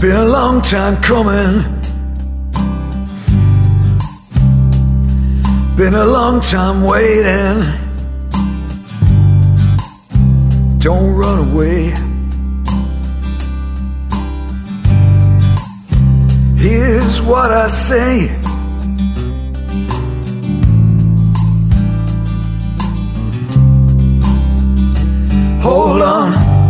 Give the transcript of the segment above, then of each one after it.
Been a long time coming. Been a long time waiting. Don't run away. Here's what I say. Hold on.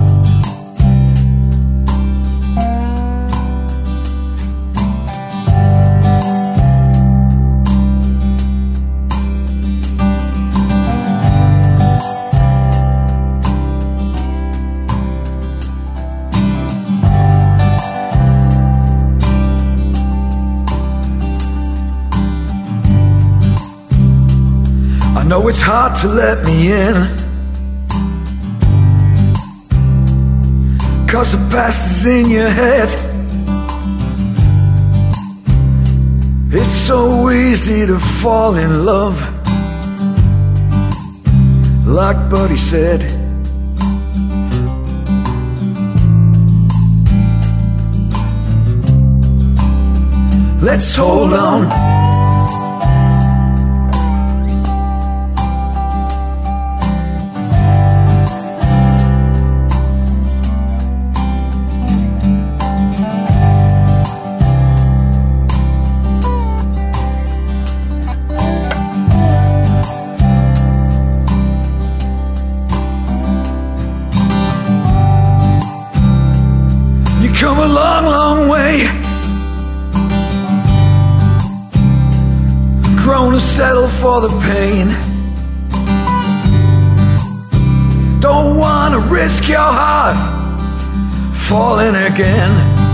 I know it's hard to let me in, 'cause the past is in your head. It's so easy to fall in love, like Buddy said. Let's hold on. Come a long, long way. Grown to settle for the pain. Don't wanna risk your heart falling again.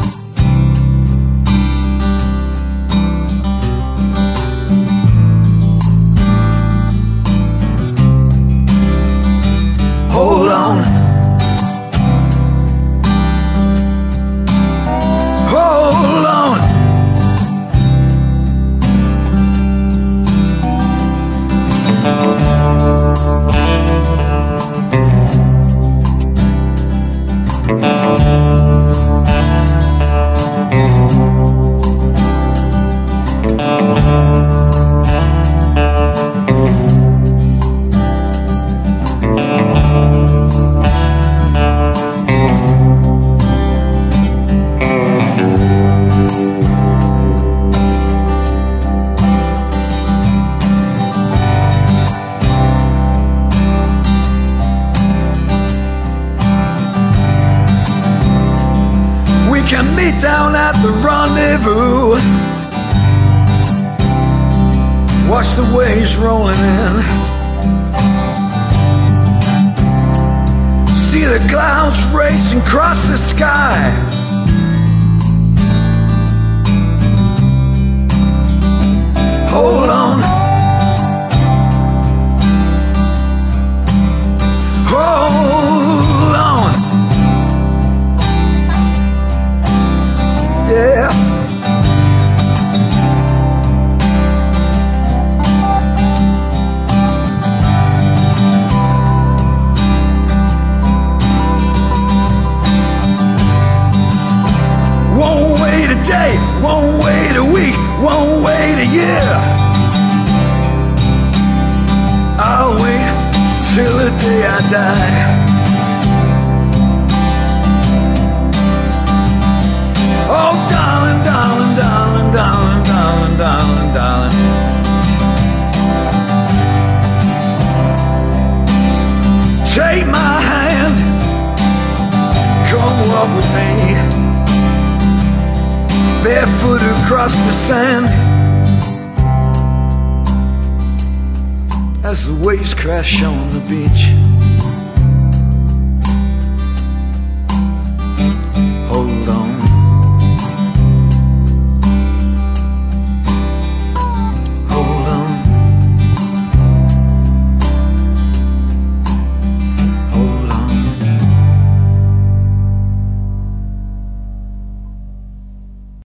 Hold on. Hold on. Can meet down at the rendezvous. Watch the waves rolling in. See the clouds racing across the sky. Hold on. Hold on. Yeah. Won't wait a day, won't wait a week, won't wait a year. I'll wait till the day I die. Oh, darling, darling, darling, darling, darling, darling, darling. Take my hand, come walk with me, barefoot across the sand, as the waves crash on the beach.